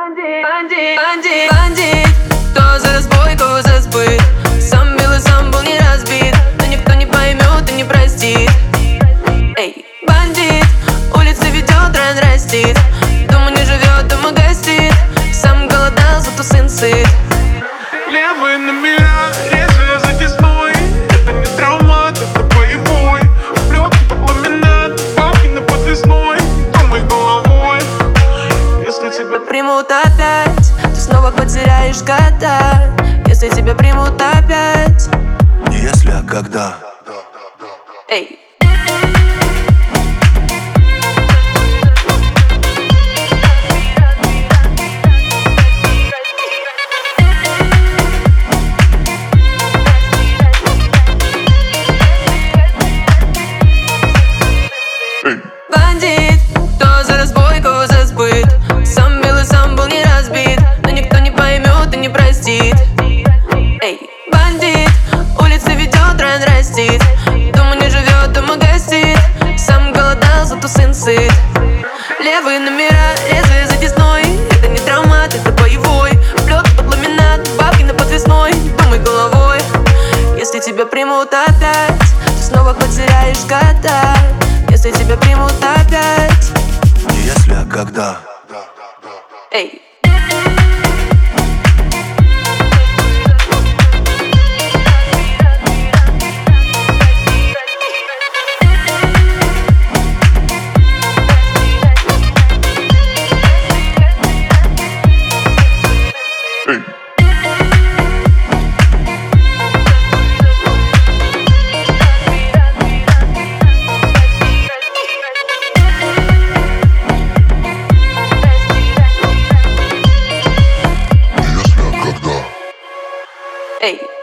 Бандит, кто за разбой, кого за сбыт. Сам бил и сам был не разбит, но никто не поймет и не простит. Эй, бандит, улица ведет, район растит. Дома не живет, дома гостит. Сам голодал, зато сын сыт. Левые номера, резвые за весной. Это не травмат, это боевой. Плетки по ламинат, бабки на подвесной. Думай головой, если тебя Примут опять, ты снова потеряешь года. Если тебя примут опять. Не если, а когда. Эй. Бандит, кто за разбой, кого за сбыт. Сам бил и сам был не разбит, но никто не поймет и не простит. Эй, бандит, улица ведет, район растит. Дома не живет, дома гостит. Сам голодал, зато сын сыт. Левые номера, резвые за десной. Это не травмат, это боевой. Плетки под ламинат, бабки на подвесной. Думай головой, если тебя примут опять, ты снова потеряешь года. Если тебя примут опять. Не если, а когда. Эй. Эй.